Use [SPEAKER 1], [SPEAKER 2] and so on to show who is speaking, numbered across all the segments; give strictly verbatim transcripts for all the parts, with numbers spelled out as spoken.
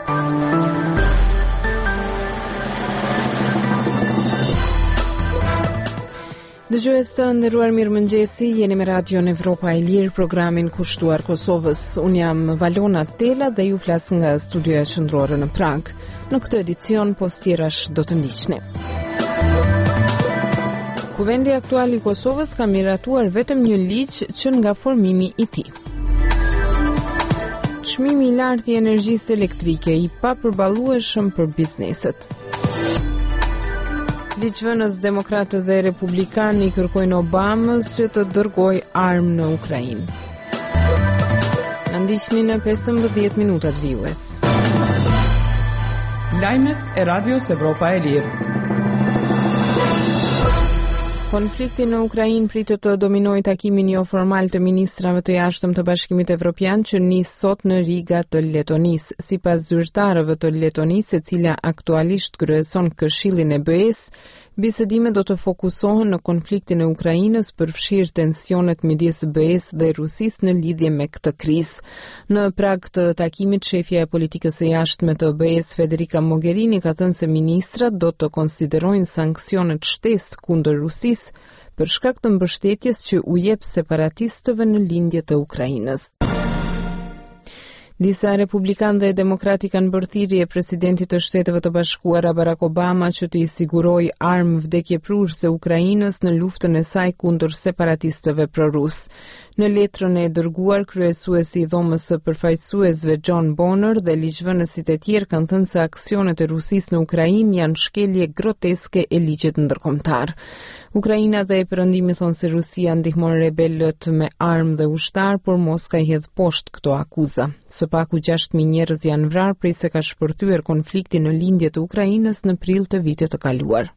[SPEAKER 1] Dëgjues të nderuar, mirëmëngjesi, jeni me Radio Evropa e Lirë, programin kushtuar Kosovës. Unë jam Valona Tela dhe ju flas nga studioja qendrore në Prag. Në këtë edicion postirash do të ndiqni. Kuvendi aktual i Kosovës ka miratuar vetëm një ligj që nga formimi i tij. Çmimi i lartë i energjisë elektrike i papërballueshëm për bizneset. Ligjvënës demokratë dhe republikanë i kërkojnë Obamës që të dërgojë armë në Ukrainë. Na ndiqni në pesëmbëdhjetë minutat vijues.
[SPEAKER 2] Lajmet e Radios Evropa e Lirë.
[SPEAKER 1] Konflikti në Ukrainë pritet të dominojë takimin jo formal të ministrave të jashtëm të Bashkimit Evropian që nis sot në Riga të Letonisë. Sipas zyrtarëve të Letonisë, e cila aktualisht kryeson Këshillin e B E-s, bisedimet do të fokusohen në konfliktin e Ukrainës, përfshirë tensionet midis B E-s dhe Rusisë në lidhje me këtë krizë. Në prag të takimit, shefja e politikës së jashtme të B E-s, Federica Mogherini, ka thënë se ministrat do të konsiderojnë sanksionet shtesë kundër Rusisë për shkak të mbështetjes që u jep separatistëve në lindje të Ukrainës. Disa republikanë dhe demokratë kanë bërë thirrje presidentit të Shteteve të Bashkuara Barack Obama që të i sigurojë armë vdekjeprurëse Ukrainës në luftën e saj kundër separatistëve prorus. Në letrën e dërguar, kryesuesi i dhomës së përfaqësuesve John Bonner dhe ligjvënësit e tjerë kanë thënë se aksionet e Rusisë në Ukrainë janë shkelje groteske e ligjit ndërkombëtar. Ukraina dhe e Perëndimi thonë se Rusia ndihmon rebelët me armë dhe ushtar, por Moska i hedh poshtë këto akuza. Së paku gjashtë mijë njerëz janë vrarë prej se ka shpërthyer konflikti në lindje të Ukrainës në prill të vitit të kaluar.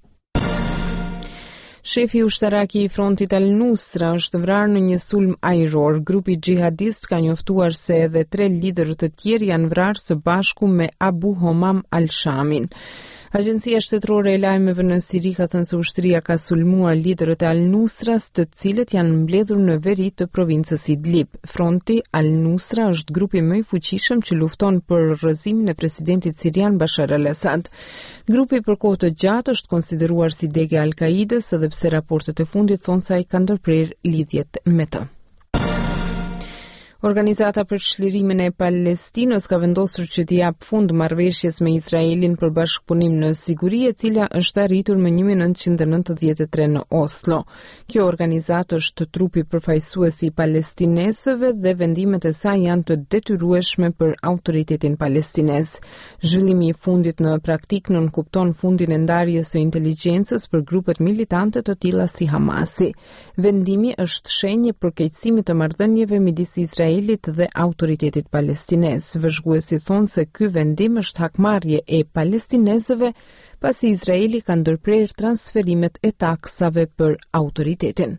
[SPEAKER 1] Shefi ushtarak i frontit Al-Nusra është vrarë në një sulm ajror. Grupi xhihadist ka njoftuar se edhe tre liderë të tjerë janë vrarë së bashku me Abu Homam Al-Shamin. Agjencia shtetërore e lajmeve në Siri ka thënë se ushtria ka sulmuar liderët e Al-Nusras, të cilët janë mbledhur në veri të provincës Idlib. Fronti Al-Nusra është grupi më i fuqishëm që lufton për rrëzimin e presidentit sirian Bashar al-Assad. Grupi për kohë të gjatë është konsideruar si dege Al-Qaidës, edhe pse raportet e fundit thonë se ai ka ndërprer lidhjet me të. Organizata për çlirimin e Palestinës ka vendosur që t'i jap fund marrëveshjes me Izraelin për bashkëpunim në siguri, e cila është arritur më një mijë nëntëqind e nëntëdhjetë e tre në Oslo. Kjo organizatë është trupi përfaqësues i palestinesëve dhe vendimet e saj janë të detyrueshme për autoritetin palestinez. Zhvillimi i fundit në praktik nënkupton fundin e ndarjes së inteligjencës për grupet militante të tilla si Hamasi. Vendimi është shenjë për keqësimit të marrëdhënieve midis Izraelit dhe autoritetit palestinez. Vëzhguesi thonë se ky vendim është hakmarrje e palestinezëve pasi Izraeli ka ndërprer transferimet e taksave për autoritetin.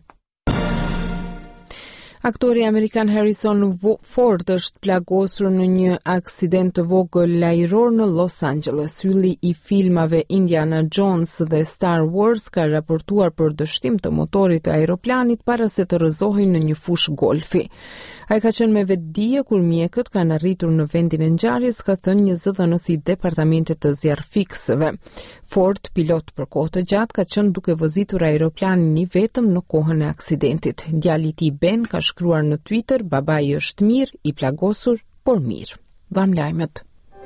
[SPEAKER 1] Aktori amerikan Harrison Ford është plagosur në një aksident të vogël lajror në Los Angeles. Ylli i filmave Indiana Jones dhe Star Wars ka raportuar për dështim të motorit të aeroplanit para se të rrëzohej në një fushë golfi. Ai ka qenë me vetdije kur mjekët kanë arritur në vendin e ngjarjes, ka thënë një zëdhënës i departamentit të zjarrfiksëve. Ford, pilot për kohë të gjatë, ka qenë duke vozitur aeroplanin i vetëm në kohën e aksidentit. Djali i tij Ben ka shkruar në Twitter: "Babai është mirë, i plagosur, por mirë." Dham lajmet.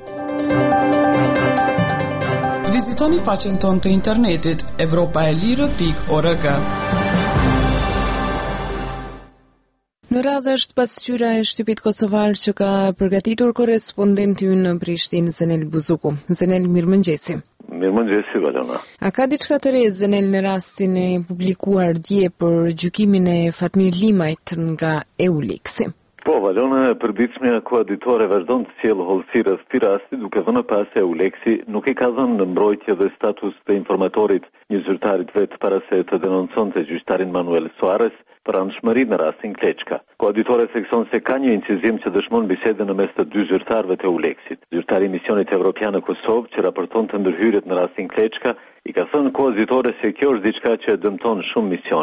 [SPEAKER 2] Vizitoni faqen tonë të internetit evropa e lirë pikë org.
[SPEAKER 1] Në radhë është pasqyra e shtypit kosovar që ka përgatitur korrespondenti ynë në Prishtinë, Zenel Buzuku. Zenel, mirëmëngjesi.
[SPEAKER 3] Mirëmëngjesi, Valona.
[SPEAKER 1] A ka diçka të re, Zenel, në rastin e publikuar dje për gjykimin e Fatmir Limajt nga EULEX-i?
[SPEAKER 3] Po, Valona, e përditshmja koaditore vazhdon të sjellë hollësi rreth këtij rasti, duke dhënë pas se EULEX-i nuk i ka dhënë në mbrojtje dhe status të informatorit një zyrtarit vetë para se të denonconte gjyqtarin Manuel Soares për anëshmëri në rastin Kleçka. Koaditore thekson se ka një incizim që dëshmon bisedën në mes të dy zyrtarëve të EULEX-it. Zyrtari i misionit evropian në Kosovë, që raporton të ndërhyrjet në rastin Kleçka, i ka thënë koaditore se kjo është diçka që dëmton shumë misionin.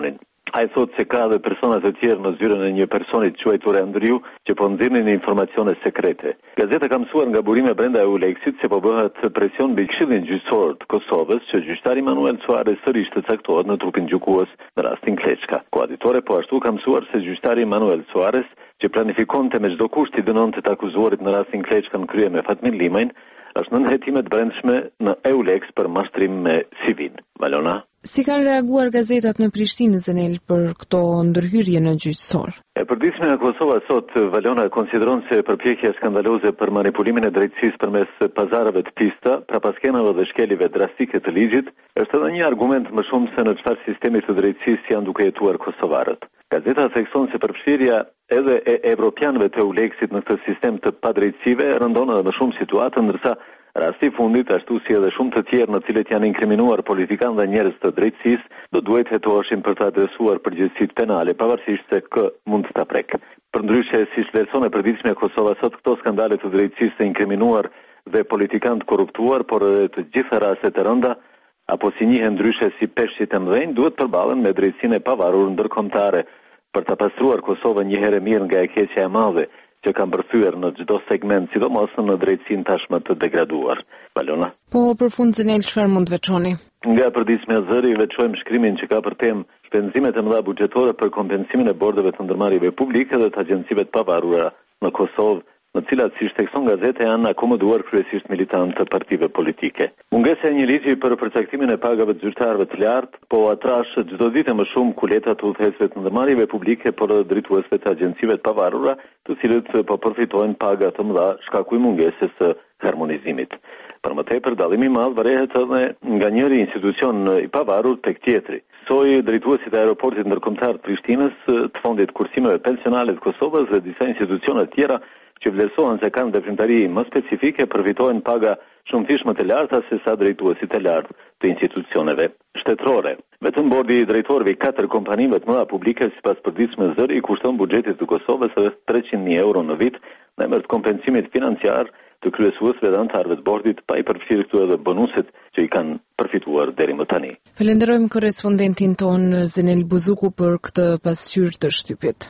[SPEAKER 3] Ai thot se ka dhe persona të tjerë në zyrën e një personi të quajtur Andriu që po nxirrin informacione sekrete. Gazeta ka mësuar nga burime brenda EULEX-it se po bëhet presion mbi Këshillin Gjyqësor të Kosovës që gjyqtari Manuel Suarez sërish të caktohet në trupin gjykues në rastin Kleçka. Koaditore po ashtu ka mësuar se gjyqtari Manuel Suarez që planifikonte me çdo kusht i dënonte të akuzuarit në rastin Kleçka në krye me Fatmin Limajn, është nën hetime të brendshme në EULEX për mashtrim me Sivin. Valona.
[SPEAKER 1] Si kanë reaguar gazetat në Prishtinë, Zenel, për këto ndërhyrje në gjyqësor?
[SPEAKER 3] E përditshme e Kosova sot, Valona konsideron se përpjekja skandaloze për manipulimin e drejtësisë përmes pazareve të pista, prapaskenave dhe shkelive drastike të ligjit, është edhe një argument më shumë se në çfarë sistemi të drejtësisë janë duke jetuar kosovarët. Gazeta thekson se përfshirja edhe e evropianëve të EULEX-it në këtë sistem të padrejtësive rëndon edhe më shumë situatën, ndërsa rasti fundit, ashtu si edhe shumë të tjerë në cilët janë inkriminuar politikanë dhe njerëz të drejtësisë, do duhet hetoheshin për të adresuar përgjegjësitë penale, pavarësisht se kë mund të ta prek. Përndryshe, siç vlerëson e përditshme e Kosova sot, këto skandale të drejtësisë të inkriminuar dhe politikanë të korruptuar, por edhe të gjitha rastet e rënda, apo si njihen ndryshe si peshqit e mëdhenj, duhet përballen me drejtësinë e pavarur ndërkombëtare për ta pastruar Kosovën një herë mirë nga e keqja e madhe që kanë përthyer në çdo segment, sidomos në drejtësinë tashmë të degraduar. Valona.
[SPEAKER 1] Po për fund, Zenel, çfarë mund të veçoni?
[SPEAKER 3] Nga përditshmja e zëri veçojmë shkrimin që ka për temë shpenzimet e mëdha buxhetore për kompensimin e bordeve të ndërmarrjeve publike dhe të agjencive të pavarura në Kosovë, në cilat, siç thekson gazeta, janë akomoduar kryesisht militantë të partive politike. Mungesa e një ligji për përcaktimin e pagave të zyrtarëve të lartë, po atrash çdo ditë më shumë kuleta të udhëhecëve të ndërmarrjeve publike, por edhe drejtuesve të agjencive të pavarura, të cilët po përfitojnë paga të mëdha shkaku i mungesës së harmonizimit. Për më tepër, dallimi i madh varet edhe nga njëri institucion i pavarur tek tjetri. Soi drejtuesit e aeroportit ndërkombëtar të Prishtinës, të fondit kursimeve pensionale të Kosovës dhe disa institucione të tjera që vlerësohen se kanë veprimtari më specifike, përfitojnë paga shumë fish më të larta se sa drejtuesit e lartë të institucioneve shtetërore. Vetëm bordi i drejtorëve i katër kompanive të mëdha publike, sipas përditshme zëri, i kushton buxhetit të Kosovës edhe treqind mijë euro në vit në emër të kompensimit financiar të kryesuesve dhe anëtarëve të bordit, pa i përfshirë këtu edhe bonuset që i kanë përfituar deri më tani.
[SPEAKER 1] Falenderojmë korrespondentin ton Zenel Buzuku për këtë pasqyrë të shtypit.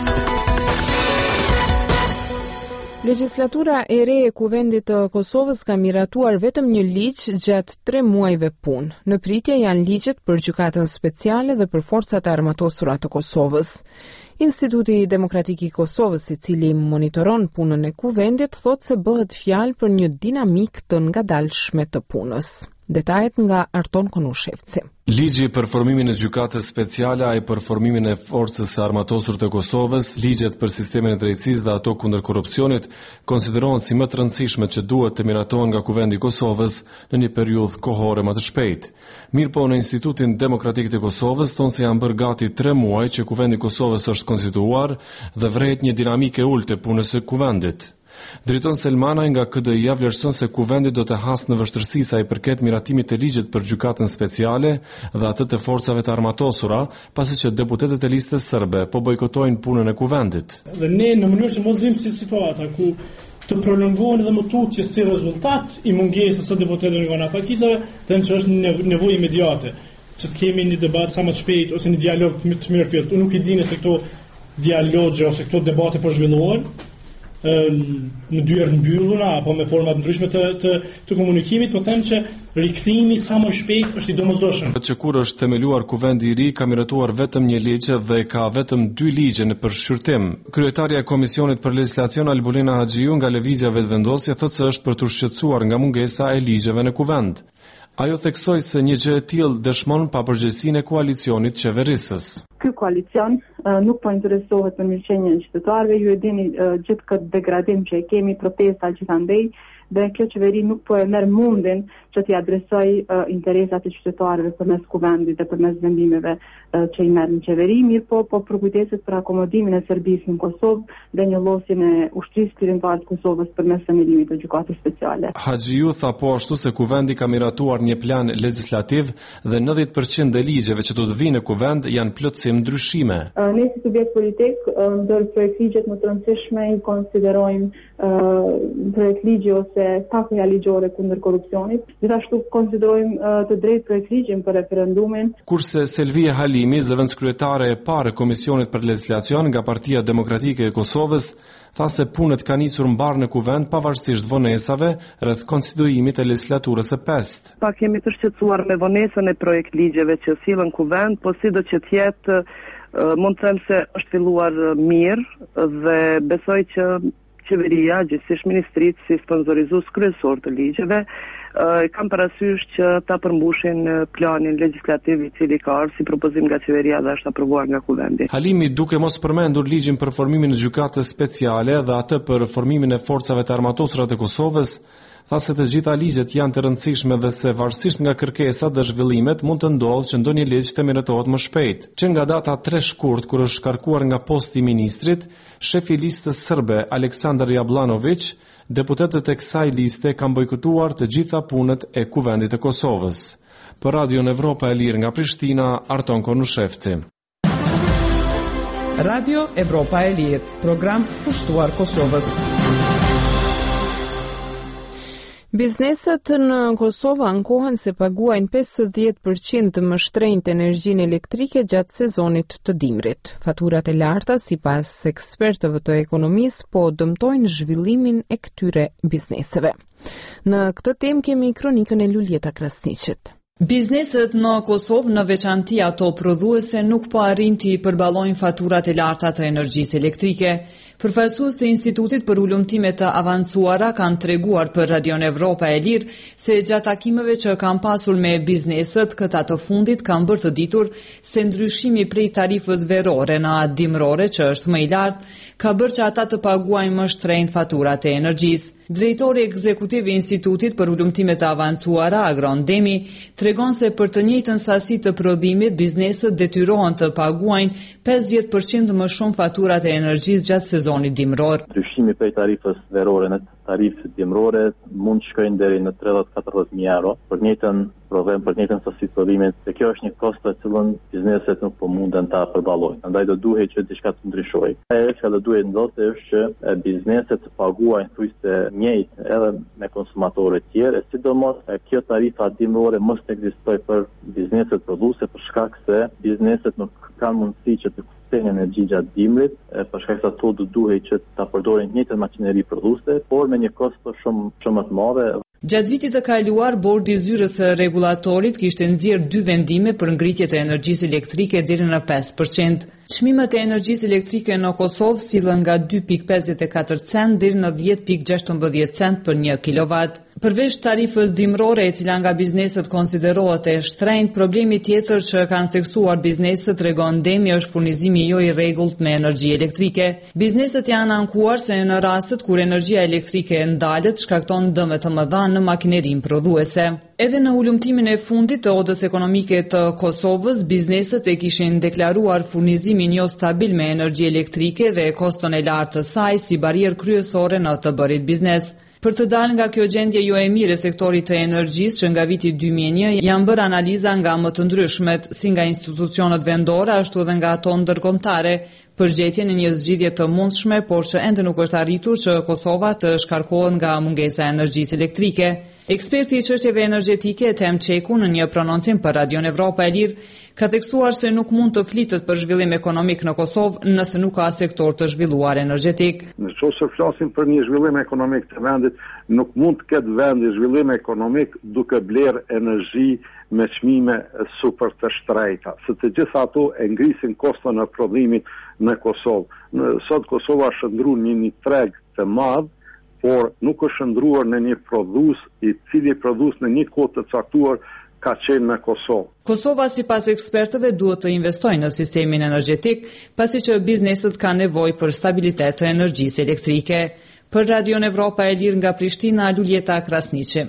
[SPEAKER 1] Legjislatura e re e Kuvendit të Kosovës ka miratuar vetëm një ligj gjatë tre muajve punë. Në pritje janë ligjet për gjykatën speciale dhe për forcat e armatosura të Kosovës. Instituti Demokratik i Kosovës, i cili monitoron punën e Kuvendit, thotë se bëhet fjalë për një dinamik të ngadalshme të punës. Detajet nga Arton Konushevci.
[SPEAKER 4] Ligji për formimin e gjykatës speciale, ai për formimin e forcës së armatosur të Kosovës, ligjet për sistemin e drejtësisë dhe ato kundër korrupsionit, konsiderohen si më të rëndësishme që duhet të miratohen nga Kuvendi i Kosovës në një periudhë kohore më të shpejtë. Mirëpo në Institutin Demokratik të Kosovës thonë se janë bërë gati tre muaj që Kuvendi i Kosovës është konstituar dhe vret një dinamike ulte punës së Kuvendit. Drejton Selmanaj nga K D I-ja vlerëson se Kuvendi do të hasë në vështirësi sa i përket miratimit të ligjit për gjykatën speciale dhe atë të forcave të armatosura, pasi që deputetët e listës serbe po bojkotojnë punën e Kuvendit.
[SPEAKER 5] Dhe ne në mënyrë që mos vim si situata ku të prolongohen dhe më tutje si rezultat i mungesës së deputetëve nga ana pakicave, them që është një nevojë imediate që të kemi një debat sa më të shpejt ose një dialog të mirë fillt. Unë nuk i di nëse këto dialogje ose këto debate po zhvillohen në dyert mbyllura apo me forma të ndryshme të, të, të komunikimit, po them që rikthimi sa më shpejt është i domosdoshëm.
[SPEAKER 4] Që kur është themeluar Kuvendi i ri, ka miratuar vetëm një ligj dhe ka vetëm dy ligje në përshqyrtim. Kryetaria e Komisionit për Legjislacion Albulina Haxhiu nga Lëvizja Vetëvendosje thotë se është për të shqetësuar nga mungesa e ligjeve në Kuvend. Ajo theksoi se një gjë e tillë dëshmon papërgjegjësinë e koalicionit qeverisës.
[SPEAKER 6] Ky koalicion uh, nuk po interesohet për mirëqenien e qytetarëve, ju e dini uh, gjithë këtë degradim që e kemi, protesta gjithandej, dhe kjo qeveri nuk po e merr mundin që t'i adresoj uh, interesat e qytetarëve përmes Kuvendit dhe përmes vendimeve uh, që i merr në qeveri, mirë po po përkujdeset për akomodimin e Serbisë në Kosovë dhe një llosjen e ushtrisë perëndimore të Kosovës përmes themelimit të gjykatës speciale.
[SPEAKER 4] Haxhiu tha po ashtu se Kuvendi ka miratuar një plan legjislativ dhe nëntëdhjetë përqind e ligjeve që do të vinë në Kuvend janë plotësim ndryshime.
[SPEAKER 6] Uh, ne si subjekt politik, uh, ndër projektligjet më të rëndësishme i konsiderojmë uh, projektligje ose ose takoja ligjore kundër korrupsionit. Gjithashtu konsiderojmë uh, të drejtë projektligjin për referendumin.
[SPEAKER 4] Kurse Selvia Halimi, zëvendëskryetare e parë e Komisionit për Legislacion nga Partia Demokratike e Kosovës, tha se punët ka nisur mbar në kuvend pavarësisht vonesave rreth konstituimit të legislaturës së pestë.
[SPEAKER 7] Pak kemi të shqetësuar me vonesën e projektligjeve që sillen kuvend, po sido që të jetë mund të them se është filluar mirë dhe besoj që qeveria, gjithsesi ministritë si sponsorizues kryesor të ligjeve, kam parasysh që ta përmbushin planin legjislativ i cili ka ardhur si propozim nga qeveria dhe është aprovuar nga kuvendi.
[SPEAKER 4] Halimi, duke mos përmendur ligjin për formimin e gjykatës speciale dhe atë për formimin e forcave të armatosura të Kosovës, tha se të gjitha ligjet janë të rëndësishme dhe se varësisht nga kërkesat dhe zhvillimet mund të ndodhë që ndonjë ligj të miratohet më shpejt. Që nga data tre shkurt kur është shkarkuar nga posti i ministrit, shefi i listës serbe Aleksandar Jablanović, deputetët e kësaj liste kanë bojkotuar të gjitha punët e kuvendit të Kosovës. Për Radion Evropa e Lirë nga Prishtina, Arton Konushevci.
[SPEAKER 2] Radio Evropa e Lirë, program pushtuar Kosovës.
[SPEAKER 1] Bizneset në Kosovë ankohen se paguajnë pesëdhjetë përqind më shtrenjtë energjinë elektrike gjatë sezonit të dimrit. Faturat e larta, sipas ekspertëve të ekonomisë, po dëmtojnë zhvillimin e këtyre bizneseve. Në këtë temë kemi kronikën e Luljeta Krasniqit.
[SPEAKER 8] Bizneset në Kosovë, në veçanti ato prodhuese, nuk po arrin të përballojnë faturat e larta të energjisë elektrike. Përfaqësues të Institutit për Ulëmtime të Avancuara kanë treguar për Radion Evropa e Lirë se gjatë takimeve që kanë pasur me bizneset, këta të fundit kanë bërë të ditur se ndryshimi prej tarifës verore në atë dimrore, që është më i lartë, ka bërë që ata të paguajnë më shtrenjtë faturat e energjisë. Drejtori ekzekutiv i Institutit për Ulëmtime të Avancuara, Agron Demi, tregon se për të njëjtën sasi të prodhimit, bizneset detyrohen të paguajnë pesëdhjetë përqind më shumë faturat e energjisë gjatë sezonit dimror.
[SPEAKER 9] Ndryshimi prej tarifës verore në tarifë dimrore mund të shkojnë deri në tridhjetë katërdhjetë mijë euro për të njëjtën prodhim, për të njëjtën sasi të prodhimit, dhe kjo është një kost të cilën bizneset nuk po munden ta përballojnë. Prandaj do duhet që diçka të ndryshojë. Ajo që do duhet ndodhte është që bizneset të paguajnë thujse njëjtë edhe me konsumatorë të tjerë, sidomos kjo tarifa dimrore mos të ekzistojë për bizneset prodhuese për shkak se bizneset nuk kanë mundësi që të kthejnë energji gjatë dimrit, për shkak se ato do duhet që ta përdorin të njëjtën makineri prodhuese, por me një kosto shumë shumë më të madhe.
[SPEAKER 8] Gjatë vitit të kaluar, Bordi i Zyrës së Rregullatorit kishte nxjerrë dy vendime për ngritje të energjisë elektrike deri në pesë përqind. Çmimet e energjisë elektrike në Kosovë sillen nga dy pikë pesëdhjetë e katër cent deri në dhjetë pikë gjashtëmbëdhjetë cent për një kilovat. Përveç tarifës dimrore, e cila nga bizneset konsiderohet e shtrenjtë, problemi tjetër që kanë theksuar bizneset, tregon Demi, është furnizimi jo i rregullt me energji elektrike. Bizneset janë ankuar se në rastet kur energjia elektrike ndalet, shkakton dëme të mëdha në makinerinë prodhuese. Edhe në ulëmtimin e fundit të Odës Ekonomike të Kosovës, bizneset e kishin deklaruar furnizimin jo stabil me energji elektrike dhe koston e lartë të saj si barierë kryesore në të bërit biznes. Për të dalë nga kjo gjendje jo e mirë e sektorit të energjisë, që nga viti dy mijë e një janë bërë analiza nga më të ndryshmet, si nga institucionet vendore, ashtu edhe nga ato ndërkombëtare, për gjetjen e një zgjidhje të mundshme, por që ende nuk është arritur që Kosova të shkarkohet nga mungesa e energjisë elektrike. Eksperti i çështjeve energjetike Tem Çeku në një prononcim për Radion Evropa e Lirë ka theksuar se nuk mund të flitet për zhvillim ekonomik në Kosovë nëse nuk ka sektor të zhvilluar energjetik.
[SPEAKER 10] Nëse flasim për një zhvillim ekonomik të vendit, nuk mund të ketë vendi zhvillim ekonomik duke blerë energji me çmime super të shtrejta, se të gjitha ato e ngrisin koston e prodhimit në Kosovë. Në, sot Kosova është ndruar një një treg të madh, por nuk është ndruar në një prodhues i cili prodhues në një kohë të caktuar ka qenë në Kosovë.
[SPEAKER 8] Kosova, sipas ekspertëve, duhet të investojë në sistemin energjetik, pasi që bizneset kanë nevojë për stabilitet të energjisë elektrike. Për Radion Evropa e Lirë nga Prishtina, Luljeta Krasniqi.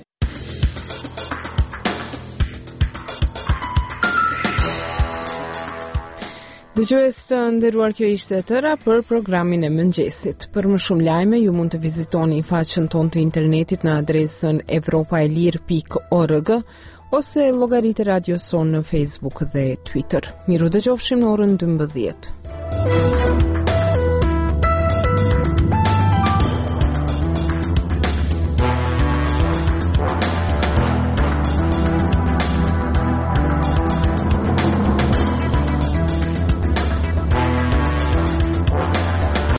[SPEAKER 1] Dëgjues të nderuar, kjo ishte e tëra për programin e mëngjesit. Për më shumë lajme, ju mund të vizitoni faqen tonë të internetit në adresën evropaelir pikë org ose llogaritë e radios sonë në Facebook dhe Twitter. Miru dëgjofshim në orën dymbëdhjetë.